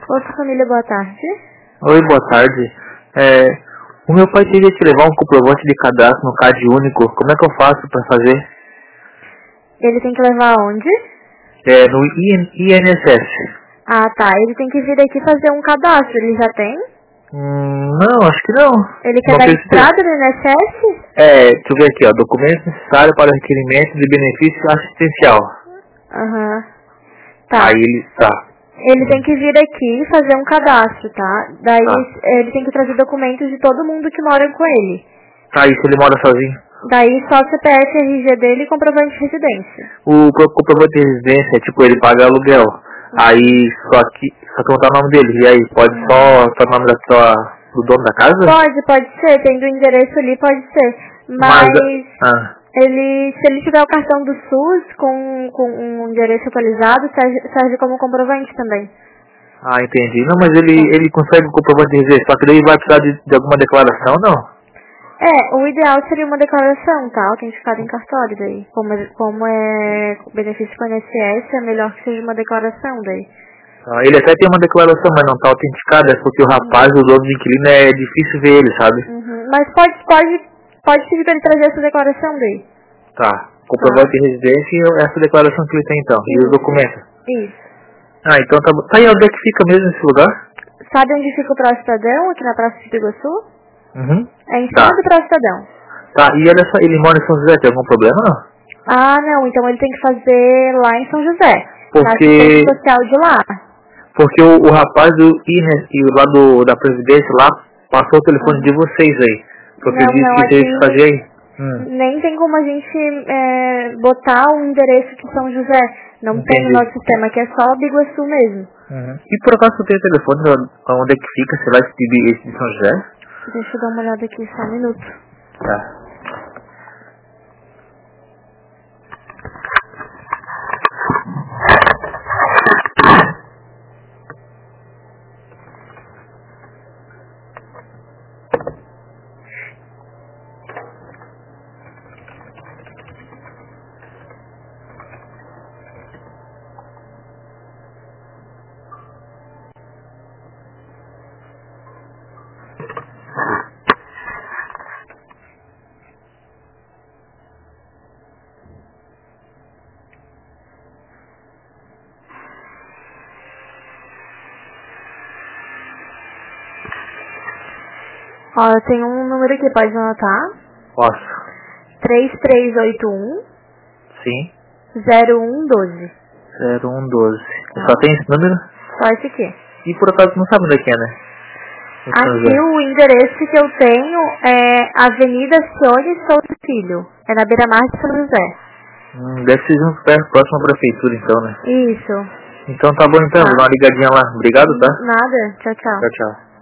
Outra família, boa tarde. Oi, boa tarde. O meu pai teria que levar um comprovante de cadastro no CAD único. Como é que eu faço para fazer? Ele tem que levar onde? No INSS. Ah, tá. Ele tem que vir aqui fazer um cadastro. Ele já tem? Não, acho que não. Ele quer Não dar precisa. entrada no INSS? Deixa eu ver aqui, ó. Documentos necessários para requerimento de benefício assistencial. Aham. Tá. Aí ele tá. Ele tem que vir aqui fazer um cadastro, tá? Daí ele tem que trazer documentos de todo mundo que mora com ele. Tá, e se ele mora sozinho? Daí só CPF, RG dele e comprovante de residência. O comprovante de residência, tipo, ele paga aluguel. Aí só que não tá o nome dele. E aí, pode só tá o nome do dono da casa? Pode ser. Tendo o endereço ali, pode ser. Mas se ele tiver o cartão do SUS com um endereço atualizado, serve como comprovante também. Ah, entendi. Não, mas ele consegue o comprovante de residência, só que daí vai precisar de alguma declaração, não? O ideal seria uma declaração, tá? Autenticada em cartório daí. Como é benefício com INSS, é melhor que seja uma declaração daí. Ele até tem uma declaração, mas não tá autenticada, é porque o rapaz, o dono do inquilino, é difícil ver ele, sabe? Mas pode pedir pra ele trazer essa declaração daí. Tá. Comprovante de residência e essa declaração que ele tem então. E os documentos. Isso. Então tá bom. Tá, e onde é que fica mesmo esse lugar? Sabe onde fica o Praça Estadão, aqui na Praça de Piguaçu? É em cima Tá. do Praça Estadão. Tá, e ele mora em São José, tem algum problema, não? Ah, não, então ele tem que fazer lá em São José. Porque... Na assistência social de lá. Porque o rapaz lá da Previdência lá passou o telefone de vocês aí. Porque ele disse que teria que fazer aí. Nem tem como a gente botar o endereço de São José. Não tem no nosso sistema, que é só Biguaçu mesmo. E por acaso você tem o telefone onde é que fica, sei lá, esse de São José? Deixa eu dar uma olhada aqui, só um minuto. Tá. Ó, eu tenho um número aqui, pode anotar? Posso. 3381 Sim. 0112. 0112. Só tem esse número? Só esse aqui. E por acaso não sabe onde é que é, né? Aqui o endereço que eu tenho é Avenida Cione Souza Filho. É na beira-mar de São José. Deve ser junto perto, próximo à prefeitura então, né? Isso. Então tá bom então, vou dar uma ligadinha lá. Obrigado, tá? Nada. Tchau, tchau. Tchau, tchau.